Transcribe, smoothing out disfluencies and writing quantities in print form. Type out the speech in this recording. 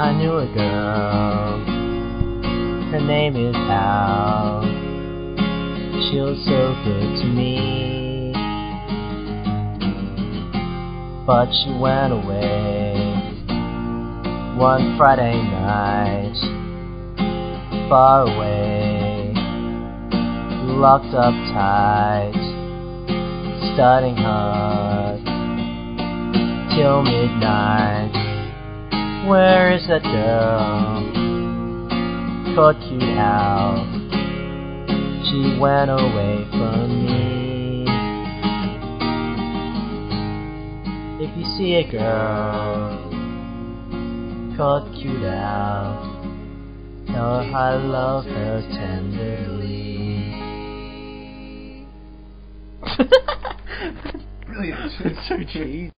I knew a girl, her name is Al. She was so good to me, but she went away one Friday night, far away, locked up tight, studying hard till midnight. Where is that girl? Caught you out. She went away from me. If you see a girl caught cute out, tell her I love her tenderly. Brilliant. It's so cheesy.